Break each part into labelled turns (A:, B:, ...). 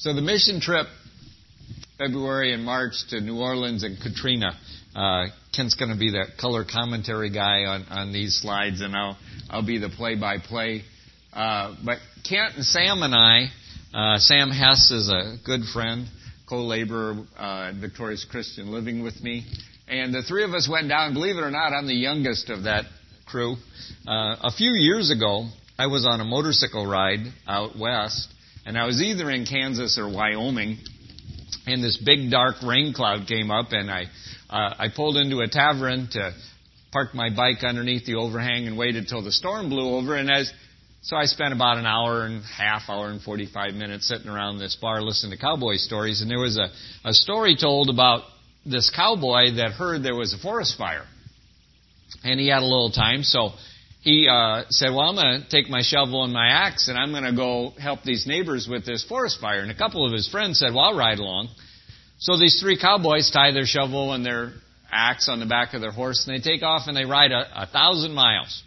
A: So the mission trip, February and March to New Orleans and Katrina. Kent's going to be the color commentary guy on these slides, and I'll be the play-by-play. But Kent and Sam and I, Sam Hess is a good friend, co-laborer at Victorious Christian Living with me. And the three of us went down. Believe it or not, I'm the youngest of that crew. A few years ago, I was on a motorcycle ride out west, and I was either in Kansas or Wyoming, and this big dark rain cloud came up, and I pulled into a tavern to park my bike underneath the overhang and waited till the storm blew over. And so I spent about an hour and 45 minutes sitting around this bar listening to cowboy stories. And there was a story told about this cowboy that heard there was a forest fire. And he had a little time, so he said, well, I'm going to take my shovel and my axe, and I'm going to go help these neighbors with this forest fire. And a couple of his friends said, well, I'll ride along. So these three cowboys tie their shovel and their axe on the back of their horse, and they take off and they ride 1,000 miles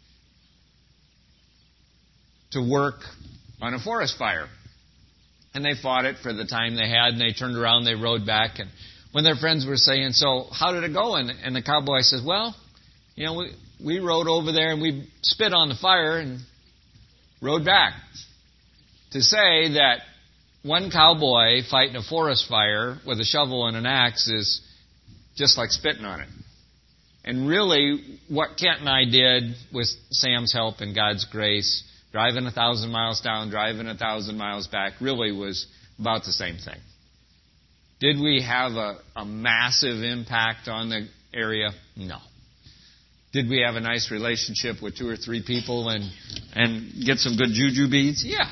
A: to work on a forest fire. And they fought it for the time they had, and they turned around, they rode back. And when their friends were saying, so how did it go? And the cowboy says, well, we rode over there and we spit on the fire and rode back. To say that one cowboy fighting a forest fire with a shovel and an axe is just like spitting on it. And really, what Kent and I did with Sam's help and God's grace, driving 1,000 miles down, driving 1,000 miles back, really was about the same thing. Did we have a massive impact on the area? No. Did we have a nice relationship with 2 or 3 people and get some good juju beads? Yeah.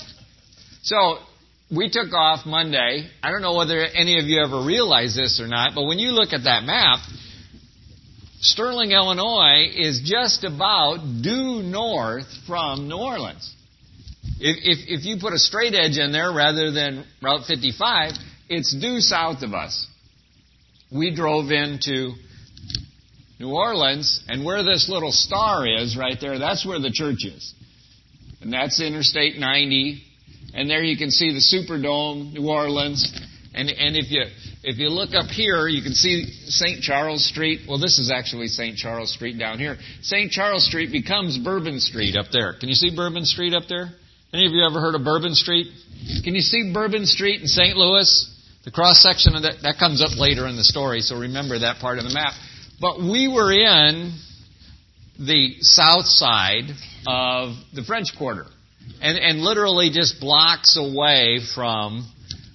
A: So we took off Monday. I don't know whether any of you ever realize this or not, but when you look at that map, Sterling, Illinois is just about due north from New Orleans. If you put a straight edge in there rather than Route 55, it's due south of us. We drove into New Orleans, and where this little star is right there, that's where the church is. And that's Interstate 90. And there you can see the Superdome, New Orleans. And if you look up here, you can see St. Charles Street. Well, this is actually St. Charles Street down here. St. Charles Street becomes Bourbon Street up there. Can you see Bourbon Street up there? Any of you ever heard of Bourbon Street? Can you see Bourbon Street in St. Louis? The cross-section of that comes up later in the story, so remember that part of the map. But we were in the south side of the French Quarter. And literally just blocks away from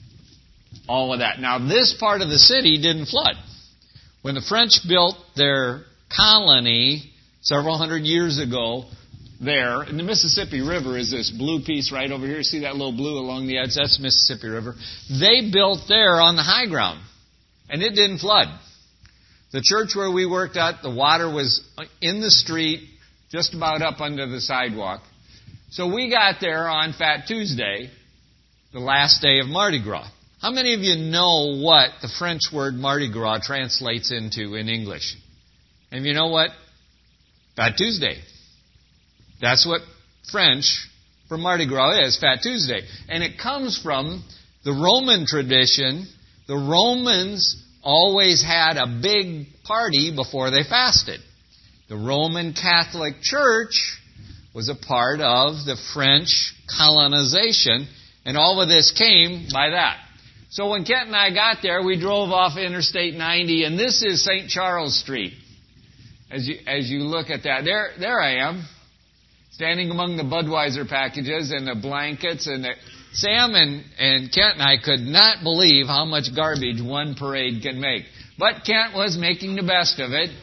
A: all of that. Now, this part of the city didn't flood. When the French built their colony several hundred years ago there, and the Mississippi River is this blue piece right over here. See that little blue along the edge? That's Mississippi River. They built there on the high ground, and it didn't flood. The church where we worked at, the water was in the street, just about up under the sidewalk. So we got there on Fat Tuesday, the last day of Mardi Gras. How many of you know what the French word Mardi Gras translates into in English? And you know what? Fat Tuesday. That's what French for Mardi Gras is, Fat Tuesday. And it comes from the Roman tradition. The Romans always had a big party before they fasted. The Roman Catholic Church was a part of the French colonization, and all of this came by that. So when Kent and I got there, we drove off Interstate 90, and this is St. Charles Street. As you look at that, there I am, standing among the Budweiser packages and the blankets, and Sam and Kent and I could not believe how much garbage one parade can make. But Kent was making the best of it.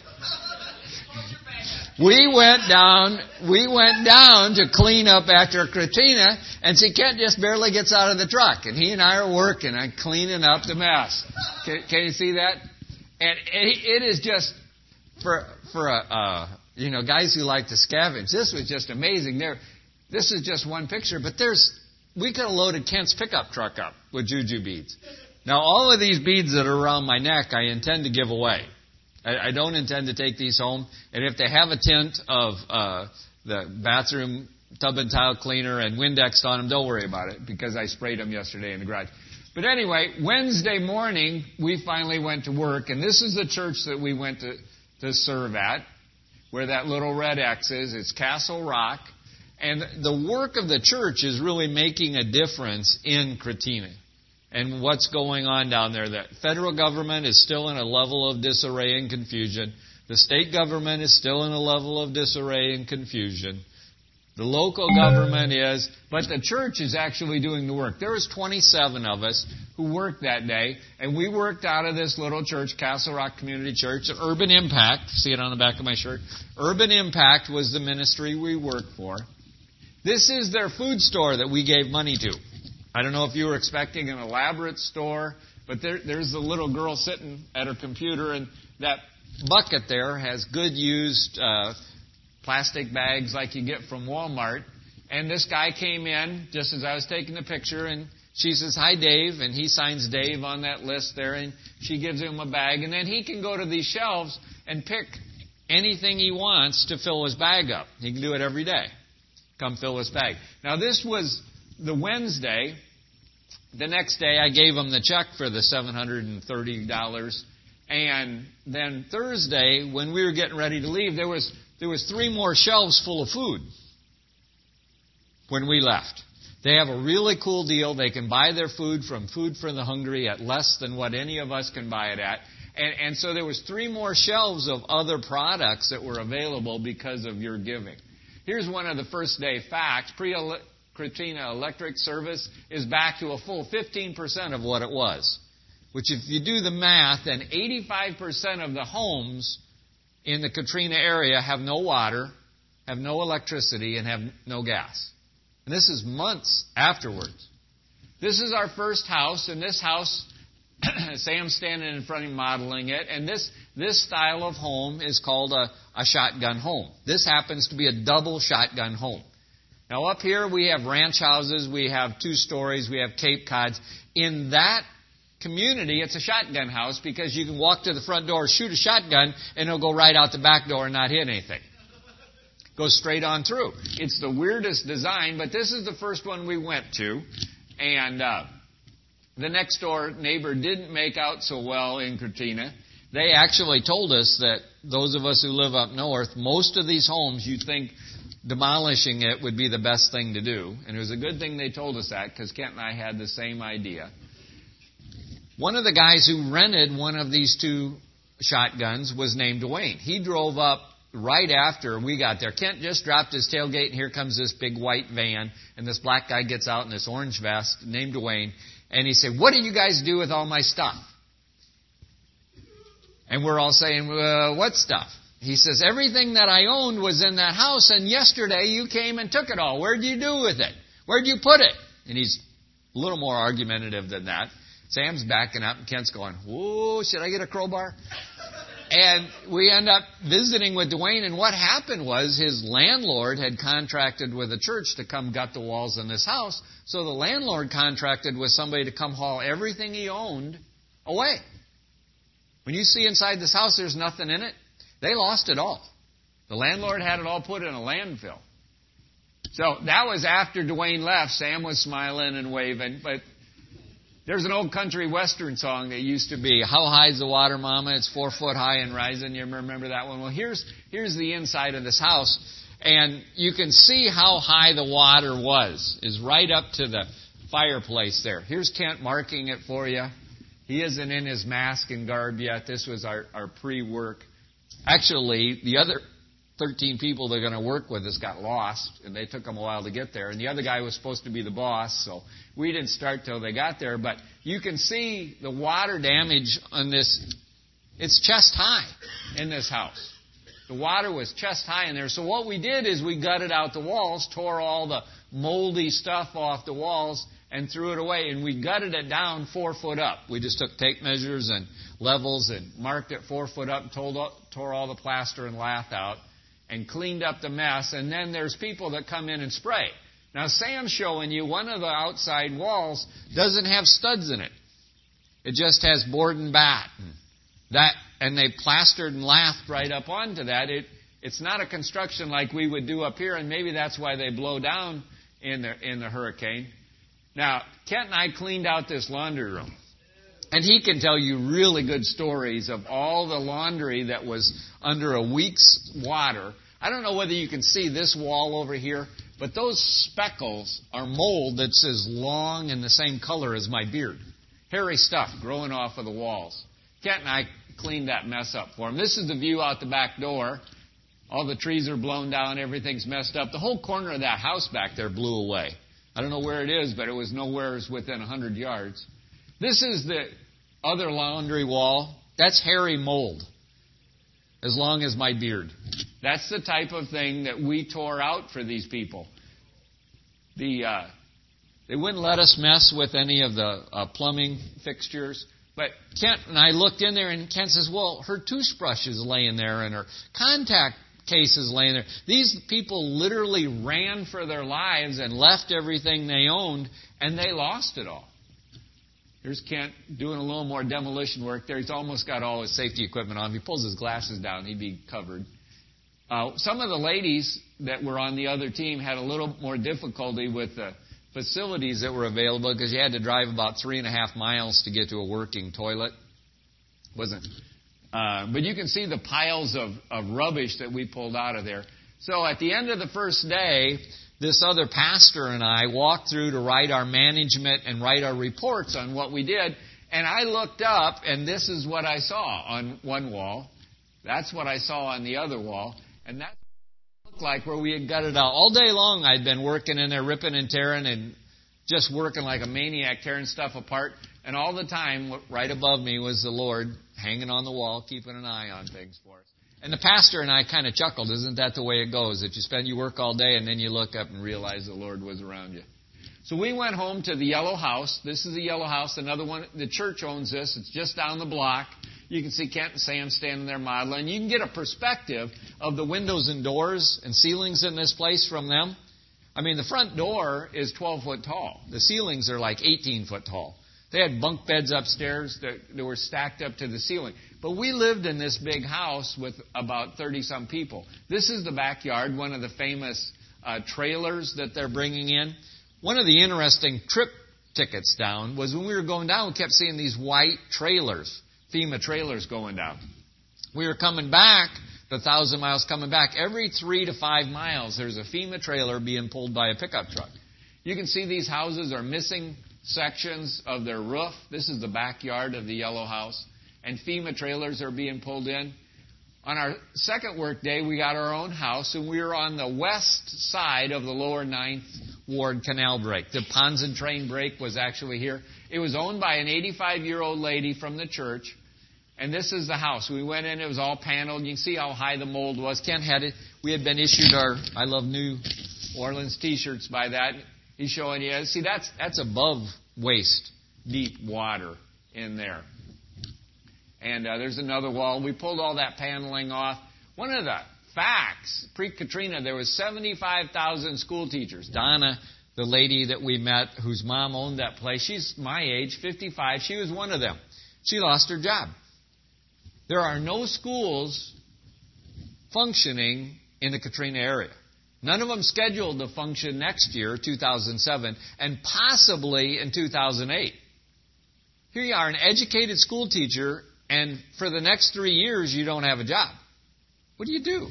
A: We went down to clean up after Katrina, and see, Kent just barely gets out of the truck, and he and I are working on cleaning up the mess. Can you see that? And it is just for guys who like to scavenge. This was just amazing. This is just one picture, but we could have loaded Kent's pickup truck up with juju beads. Now, all of these beads that are around my neck, I intend to give away. I don't intend to take these home. And if they have a tint of the bathroom tub and tile cleaner and Windexed on them. Don't worry about it because I sprayed them yesterday in the garage. But anyway, Wednesday morning, we finally went to work, and this is the church that we went to serve at, where that little red X is. It's Castle Rock. And the work of the church is really making a difference in Cretina and what's going on down there. The federal government is still in a level of disarray and confusion. The state government is still in a level of disarray and confusion. The local government is, but the church is actually doing the work. There was 27 of us who worked that day, and we worked out of this little church, Castle Rock Community Church, Urban Impact. See it on the back of my shirt? Urban Impact was the ministry we worked for. This is their food store that we gave money to. I don't know if you were expecting an elaborate store, but there's the little girl sitting at her computer, and that bucket there has good used plastic bags like you get from Walmart. And this guy came in just as I was taking the picture, and she says, "Hi, Dave," and he signs Dave on that list there, and she gives him a bag, and then he can go to these shelves and pick anything he wants to fill his bag up. He can do it every day. Come fill his bag. Now, this was the Wednesday. The next day, I gave him the check for the $730, and then Thursday, when we were getting ready to leave, there was 3 more shelves full of food when we left. They have a really cool deal. They can buy their food from Food for the Hungry at less than what any of us can buy it at. And so there was 3 more shelves of other products that were available because of your giving. Here's one of the first day facts. Cretina electric service is back to a full 15% of what it was. Which if you do the math, then 85% of the homes in the Katrina area have no water, have no electricity, and have no gas. And this is months afterwards. This is our first house, and this house, Sam's standing in front of me modeling it, and this style of home is called a shotgun home. This happens to be a double shotgun home. Now up here we have ranch houses, we have 2 stories, we have Cape Cods. In that community, it's a shotgun house because you can walk to the front door, shoot a shotgun, and it'll go right out the back door and not hit anything. Goes straight on through. It's the weirdest design, but this is the first one we went to. And the next door neighbor didn't make out so well in Cretina. They actually told us that those of us who live up north, most of these homes, you'd think demolishing it would be the best thing to do. And it was a good thing they told us that because Kent and I had the same idea. One of the guys who rented one of these 2 shotguns was named Dwayne. He drove up right after we got there. Kent just dropped his tailgate, and here comes this big white van, and this black guy gets out in this orange vest named Dwayne, and he said, "What do you guys do with all my stuff?" And we're all saying, "What stuff?" He says, "Everything that I owned was in that house, and yesterday you came and took it all. Where'd you do with it? Where'd you put it?" And he's a little more argumentative than that. Sam's backing up, and Kent's going, "Whoa, should I get a crowbar?" And we end up visiting with Dwayne, and what happened was his landlord had contracted with a church to come gut the walls in this house, so the landlord contracted with somebody to come haul everything he owned away. When you see inside this house, there's nothing in it. They lost it all. The landlord had it all put in a landfill. So that was after Dwayne left. Sam was smiling and waving, but there's an old country western song that used to be, "How high's the water, mama? It's 4 foot high and rising." You remember that one? Well, here's the inside of this house, and you can see how high the water was. It's right up to the fireplace there. Here's Kent marking it for you. He isn't in his mask and garb yet. This was our pre-work. Actually, the other 13 people they're going to work with us got lost, and they took them a while to get there. And the other guy was supposed to be the boss, so we didn't start till they got there. But you can see the water damage on this. It's chest high in this house. The water was chest high in there. So what we did is we gutted out the walls, tore all the moldy stuff off the walls, and threw it away. And we gutted it down 4 foot up. We just took tape measures and levels and marked it 4 foot up, tore all the plaster and lath out, and cleaned up the mess. And then there's people that come in and spray. Now, Sam's showing you one of the outside walls doesn't have studs in it. It just has board and bat. And they plastered and lathed right up onto that. It's not a construction like we would do up here, and maybe that's why they blow down in the hurricane. Now, Kent and I cleaned out this laundry room. And he can tell you really good stories of all the laundry that was under a week's water. I don't know whether you can see this wall over here, but those speckles are mold that's as long and the same color as my beard. Hairy stuff growing off of the walls. Kent and I cleaned that mess up for him. This is the view out the back door. All the trees are blown down. Everything's messed up. The whole corner of that house back there blew away. I don't know where it is, but it was nowhere within 100 yards. This is the other laundry wall. That's hairy mold, as long as my beard. That's the type of thing that we tore out for these people. They wouldn't let us mess with any of the plumbing fixtures. But Kent and I looked in there, and Kent says, well, her toothbrush is laying there, and her contact case is laying there. These people literally ran for their lives and left everything they owned, and they lost it all. Here's Kent doing a little more demolition work there. He's almost got all his safety equipment on. If he pulls his glasses down, he'd be covered. Some of the ladies that were on the other team had a little more difficulty with the facilities that were available because you had to drive about 3.5 miles to get to a working toilet. But you can see the piles of rubbish that we pulled out of there. So at the end of the first day, this other pastor and I walked through to write our management and write our reports on what we did. And I looked up, and this is what I saw on one wall. That's what I saw on the other wall. And that's what it looked like where we had got it out. All day long I'd been working in there, ripping and tearing and just working like a maniac, tearing stuff apart. And all the time, right above me was the Lord hanging on the wall, keeping an eye on things for us. And the pastor and I kind of chuckled. Isn't that the way it goes? That you work all day and then you look up and realize the Lord was around you. So we went home to the yellow house. This is the yellow house. Another one, the church owns this. It's just down the block. You can see Kent and Sam standing there modeling. You can get a perspective of the windows and doors and ceilings in this place from them. I mean, the front door is 12 foot tall. The ceilings are like 18 foot tall. They had bunk beds upstairs that were stacked up to the ceiling. But we lived in this big house with about 30-some people. This is the backyard, one of the famous trailers that they're bringing in. One of the interesting trip tickets down was when we were going down, we kept seeing these white trailers, FEMA trailers going down. We were coming back, the 1,000 miles coming back. Every 3 to 5 miles, there's a FEMA trailer being pulled by a pickup truck. You can see these houses are missing sections of their roof. This is the backyard of the yellow house. And FEMA trailers are being pulled in. On our second work day, we got our own house, and we were on the west side of the lower 9th Ward Canal Break. The Ponson Train Break was actually here. It was owned by an 85-year-old lady from the church. And this is the house. We went in. It was all paneled. You can see how high the mold was. Ken had it. We had been issued our I Love New Orleans T-shirts by that. He's showing you. See, that's above waist deep water in there. And there's another wall. We pulled all that paneling off. One of the facts, pre-Katrina, there was 75,000 school teachers. Donna, the lady that we met, whose mom owned that place, she's my age, 55. She was one of them. She lost her job. There are no schools functioning in the Katrina area. None of them scheduled to function next year, 2007, and possibly in 2008. Here you are, an educated school teacher, and for the next 3 years, you don't have a job. What do you do?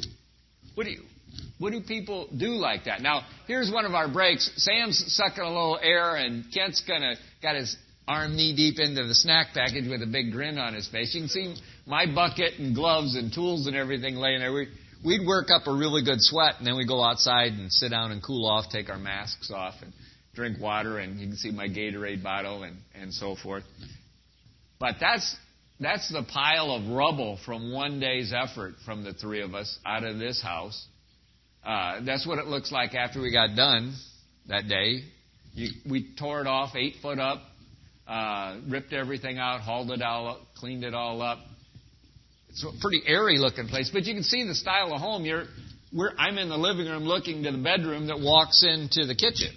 A: What do people do like that? Now, here's one of our breaks. Sam's sucking a little air, and Kent's got his arm knee-deep into the snack package with a big grin on his face. You can see my bucket and gloves and tools and everything laying there. We'd work up a really good sweat, and then we'd go outside and sit down and cool off, take our masks off, and drink water, and you can see my Gatorade bottle and so forth. But that's the pile of rubble from one day's effort from the three of us out of this house. That's what it looks like after we got done that day. We tore it off 8 foot up, ripped everything out, hauled it all up, cleaned it all up. It's a pretty airy looking place, but you can see the style of home. I'm in the living room looking to the bedroom that walks into the kitchen.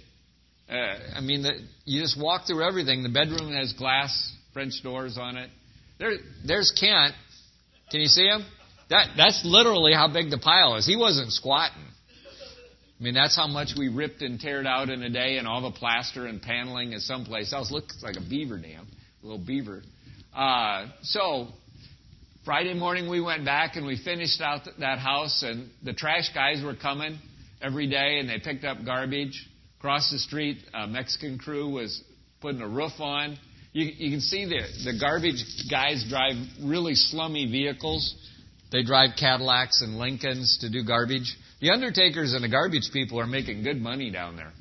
A: You just walk through everything. The bedroom has glass French doors on it. There's Kent. Can you see him? That's literally how big the pile is. He wasn't squatting. I mean, that's how much we ripped and teared out in a day, and all the plaster and paneling is someplace else. Looks like a beaver dam, a little beaver. So Friday morning we went back and we finished out that house, and the trash guys were coming every day, and they picked up garbage. Across the street, a Mexican crew was putting a roof on. You can see the garbage guys drive really slummy vehicles. They drive Cadillacs and Lincolns to do garbage. The undertakers and the garbage people are making good money down there.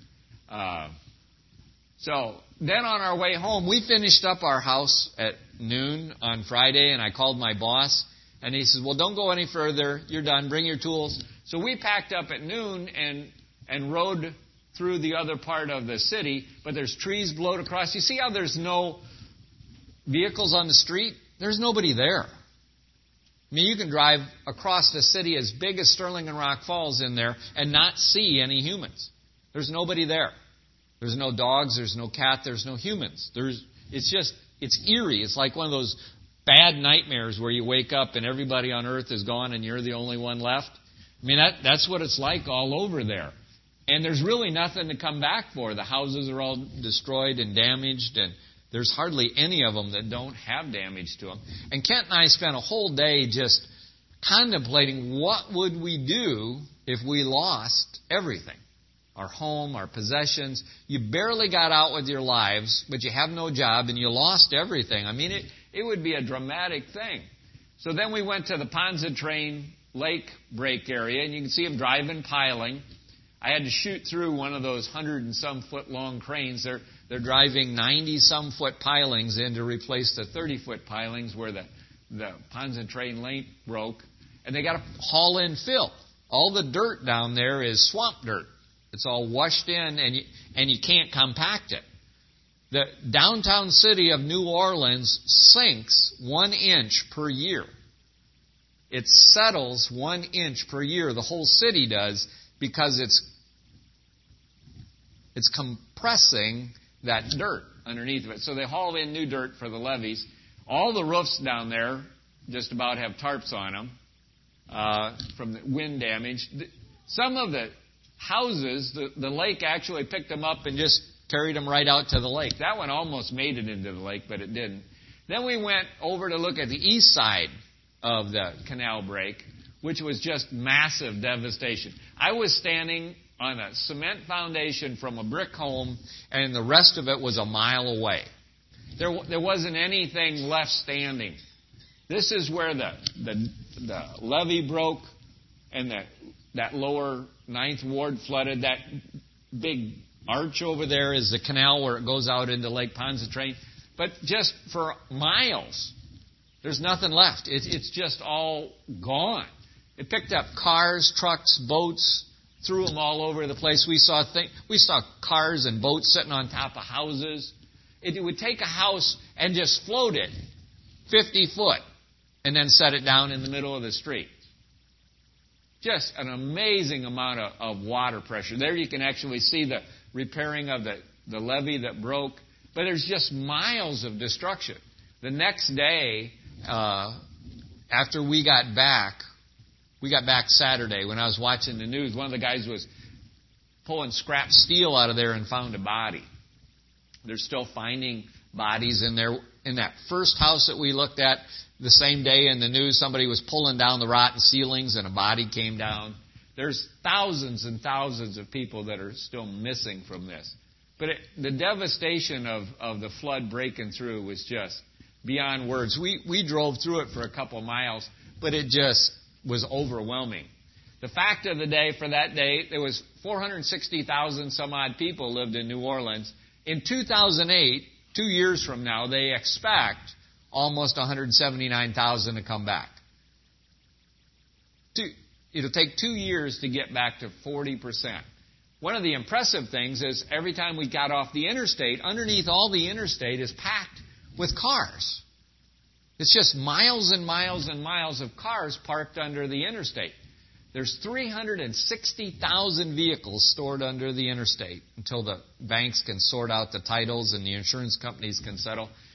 A: So then on our way home, we finished up our house at noon on Friday, and I called my boss, and he says, well, don't go any further. You're done. Bring your tools. So we packed up at noon and rode through the other part of the city, but there's trees blowed across. You see how there's no vehicles on the street? There's nobody there. I mean, you can drive across the city as big as Sterling and Rock Falls in there and not see any humans. There's nobody there. There's no dogs, there's no cat, there's no humans. It's eerie. It's like one of those bad nightmares where you wake up and everybody on earth is gone and you're the only one left. I mean, that's what it's like all over there. And there's really nothing to come back for. The houses are all destroyed and damaged, and there's hardly any of them that don't have damage to them. And Kent and I spent a whole day just contemplating what would we do if we lost everything. Our home, our possessions. You barely got out with your lives, but you have no job, and you lost everything. I mean, it would be a dramatic thing. So then we went to the Pontchartrain Lake break area, and you can see them driving, piling. I had to shoot through one of those 100-and-some foot long cranes. They're driving 90-some foot pilings in to replace the 30-foot pilings where the Pontchartrain Lake broke. And they got to haul in fill. All the dirt down there is swamp dirt. It's all washed in, and you can't compact it. The downtown city of New Orleans sinks 1 inch per year. It settles 1 inch per year. The whole city does, because it's compressing that dirt underneath of it. So they haul in new dirt for the levees. All the roofs down there just about have tarps on them from the wind damage. Some of the houses, the lake actually picked them up and just carried them right out to the lake. That one almost made it into the lake, but it didn't. Then we went over to look at the east side of the canal break, which was just massive devastation. I was standing on a cement foundation from a brick home, and the rest of it was a mile away. There wasn't anything left standing. This is where the levee broke, and that lower 9th Ward flooded. That big arch over there is the canal where it goes out into Lake Pontchartrain. But just for miles, there's nothing left. It's just all gone. It picked up cars, trucks, boats, threw them all over the place. We saw cars and boats sitting on top of houses. It would take a house and just float it 50 foot and then set it down in the middle of the street. Just an amazing amount of water pressure. There you can actually see the repairing of the levee that broke. But there's just miles of destruction. The next day, after we got back Saturday when I was watching the news. One of the guys was pulling scrap steel out of there and found a body. They're still finding bodies in there. In that first house that we looked at, the same day in the news, somebody was pulling down the rotten ceilings and a body came down. There's thousands and thousands of people that are still missing from this. But the devastation of the flood breaking through was just beyond words. We drove through it for a couple miles, but it just was overwhelming. The fact of the day for that day, there was 460,000 some odd people lived in New Orleans. In 2008, 2 years from now, they expect almost 179,000 to come back. It'll take 2 years to get back to 40%. One of the impressive things is every time we got off the interstate, underneath all the interstate is packed with cars. It's just miles and miles and miles of cars parked under the interstate. There's 360,000 vehicles stored under the interstate until the banks can sort out the titles and the insurance companies can settle.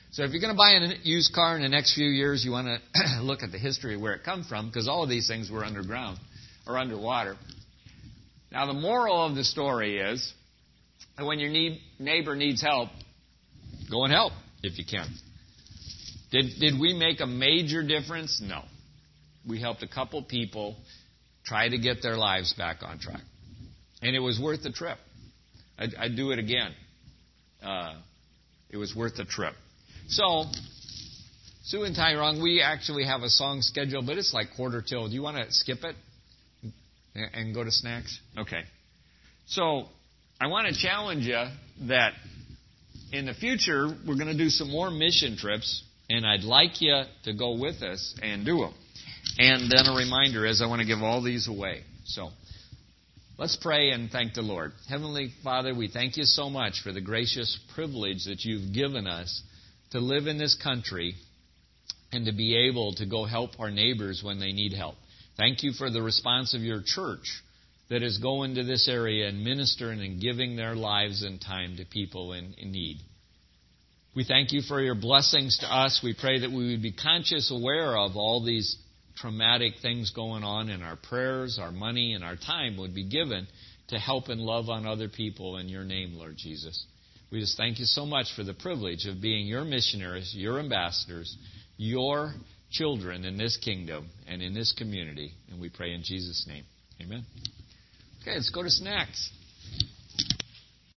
A: So if you're going to buy a used car in the next few years, you want to look at the history of where it come from, because all of these things were underground or underwater. Now, the moral of the story is that when your neighbor needs help, go and help if you can. Did we make a major difference? No. We helped a couple people try to get their lives back on track. And it was worth the trip. I'd do it again. It was worth the trip. So, Sue and Tyrone, we actually have a song scheduled, but it's like 1:45. Do you want to skip it and go to snacks? Okay. So, I want to challenge you that in the future, we're going to do some more mission trips, and I'd like you to go with us and do them. And then a reminder is I want to give all these away. So, let's pray and thank the Lord. Heavenly Father, we thank you so much for the gracious privilege that you've given us to live in this country and to be able to go help our neighbors when they need help. Thank you for the response of your church that is going to this area and ministering and giving their lives and time to people in need. We thank you for your blessings to us. We pray that we would be conscious, aware of all these traumatic things going on, and our prayers, our money, and our time would be given to help and love on other people in your name, Lord Jesus. We just thank you so much for the privilege of being your missionaries, your ambassadors, your children in this kingdom and in this community. And we pray in Jesus' name. Amen. Okay, let's go to snacks.